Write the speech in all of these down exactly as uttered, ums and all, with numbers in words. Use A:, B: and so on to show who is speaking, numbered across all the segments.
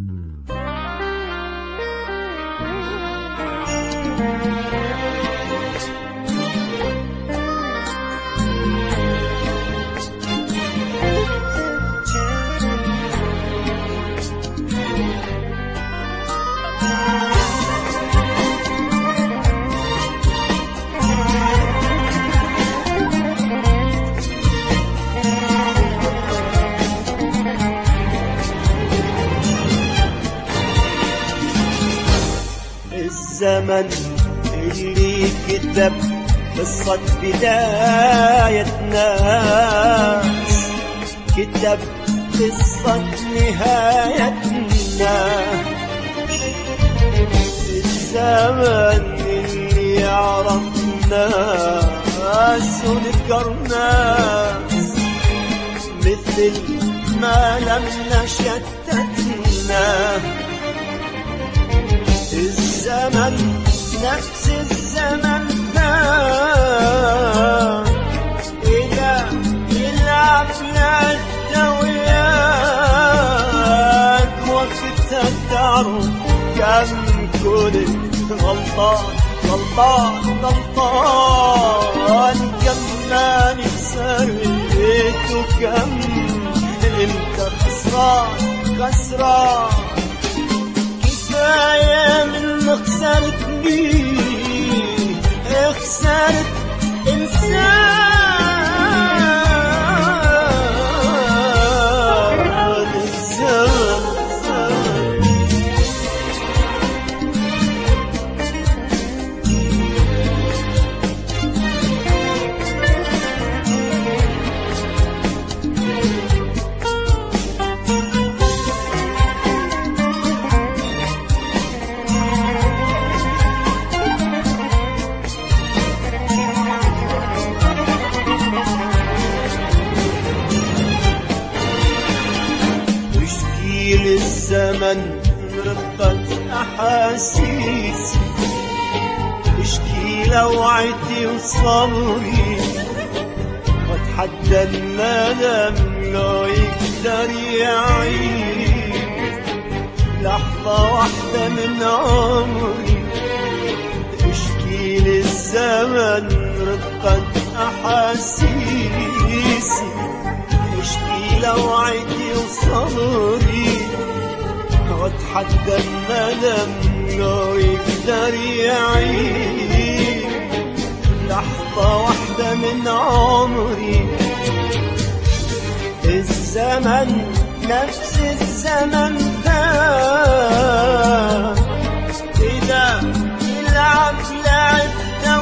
A: الزمن اللي كتب قصة بداية ناس كتب قصة نهايتنا. الزمن اللي عرفنا ناس ونذكر ناس مثل ما لم شتتنا. الزمن نفس الزمن ذا إذا يلعب لعبته وياك وقتها تعرف كم كنت غلطان غلطان غلطان كم ما نكسرت وكم انت خسران خسران. كفاية من خسرتني خسرت إنسان. الزمن رقت أحاسيسي اشكي لوعتي وصبري واتحدى الندم لو يقدر يعيش لحظة واحدة من عمري. اشكي للزمن رقت أحاسيسي اشكي لوعتي وصبري واتحدى الندم لو يقدر يعيش لحظة واحدة من عمري. الزمن نفس الزمن ذا إذا يلعب لعبته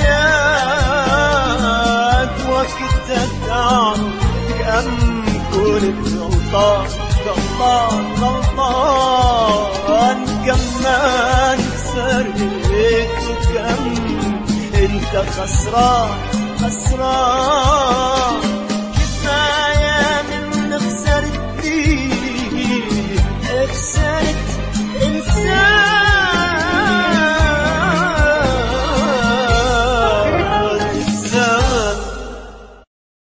A: وياك وقتها تعرف كم كنت غلطان غلطان غلطان كم ما كسرت وكم انت خسران خسران.